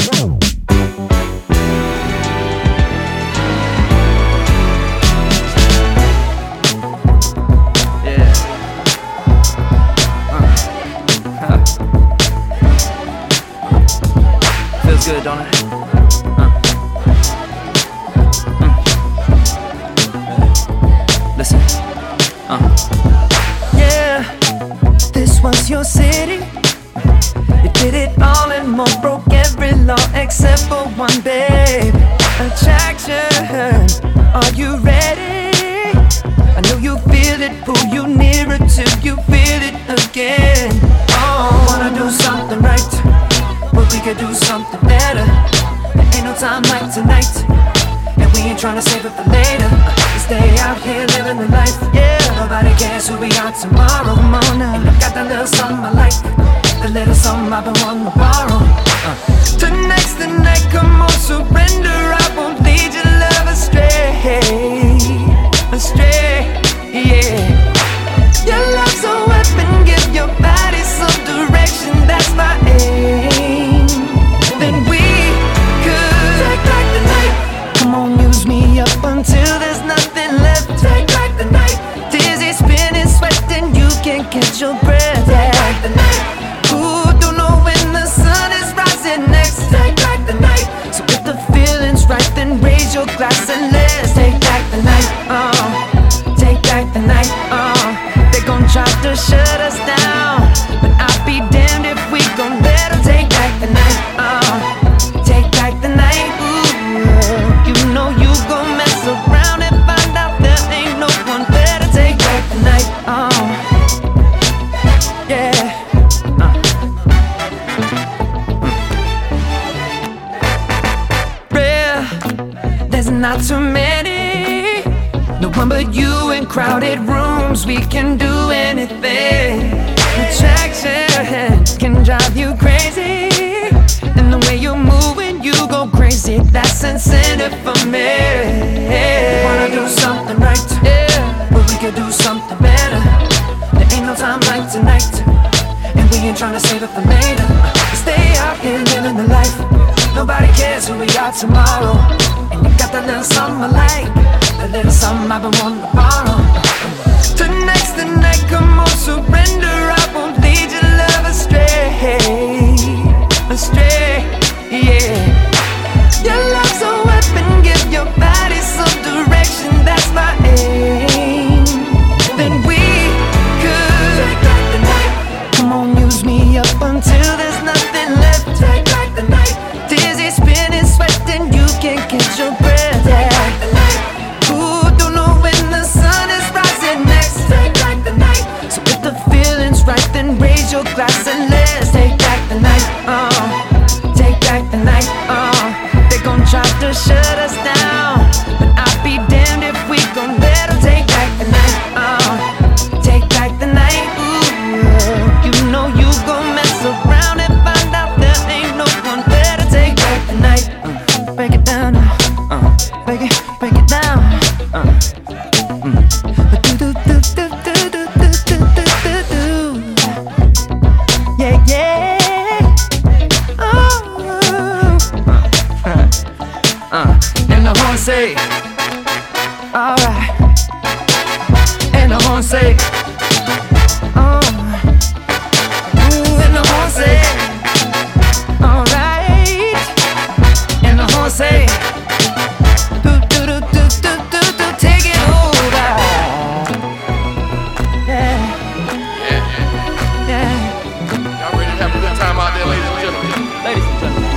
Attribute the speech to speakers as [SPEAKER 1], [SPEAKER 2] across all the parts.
[SPEAKER 1] Feels good, don't it? Listen. Yeah, this was your city. You did it all and more, broke every law except for one, babe. Attraction, are you ready? I know you feel it, pull you nearer till you feel it again. Oh, wanna do something right, but we could do something better. There ain't no time like tonight, and we ain't tryna save it for later. We stay out here living the life, yeah. Nobody cares who we are tomorrow. Come on now, and I got that little something I like, the little something I've been wanting to borrow. Tonight's the night, come on, surrender. I won't lead your love astray, astray, yeah. Your love's a weapon, give your body some direction. That's my aim. Then we could take back the night. Come on, use me up until there's nothing left. Take back the night. Dizzy, spinning, sweating, you can't catch your breath. Take back the night. Ooh, don't know when the sun is rising next. Take back the night. So if the feeling's right, then raise your glass and let's take back the night. Take back the night. They gon' try to shut us down, but I'll be damned if we gon' let them take back the night. Take back the night. Ooh, you know you gon' mess around and find out there ain't no one better. Take back the night. Yeah. There's not too many, no one but you in crowded rooms. We can do anything. Attraction can drive you crazy, and the way you're moving, you go crazy. That's incentive for me. We wanna do something right, yeah, but we could do something better. There ain't no time like tonight, and we ain't tryna save it for later. We stay out here living the life. Nobody cares who we are tomorrow. And you got that little something I like, that little something I've been wanting to borrow. Tonight's the night, come on, surrender. I won't lead your love astray, astray, yeah. Your love's a weapon, give your body some direction. That's my aim. Then we could take back the night. Come on, use me up until there's nothing left. Take back the night. Dizzy, spinning, sweating, you can't catch your breath. Take back the night. Ooh, don't know when the sun is rising next. Take back the night. So if the feeling's right, then raise your glass and let's take back the night. Take back the night. They gon' try to shut us down, but I'll be damned if we gon' let them take back the night. Take back the night. Ooh, you know you gon' mess around and find out there ain't no one better. Take back the night. Break it down now. Break it down. Yeah, yeah. And the horn say, alright. And the horn say, ooh, and the horn say, alright. And the horn say, take it over. Yeah.
[SPEAKER 2] Y'all ready to have a good time out there, ladies and gentlemen?
[SPEAKER 1] Ladies and gentlemen.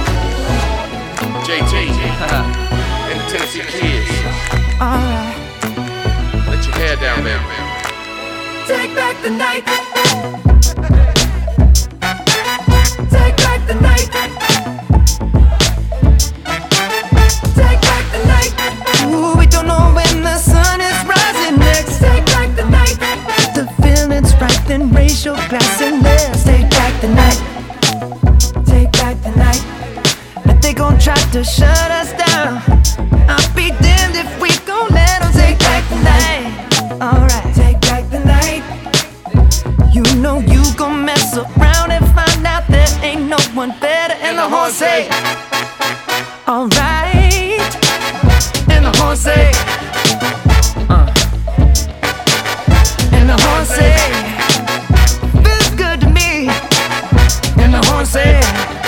[SPEAKER 2] JT and the Tennessee Kids.
[SPEAKER 1] Alright.
[SPEAKER 2] Let your hair down, baby.
[SPEAKER 1] Take back the night. Take back the night. Take back the night. Ooh, we don't know when the sun is rising next. Take back the night. If the feeling's right, then raise your glass and let's take back the night. Take back the night. If they gon' try to shut us down, I'll be damned if we gon' let them take back the night. Alright, take back the night. You know you gon' mess around and find out there ain't no one better. And the horn say, alright. And the horse say, and the horse say, feels good to me. And the horse say,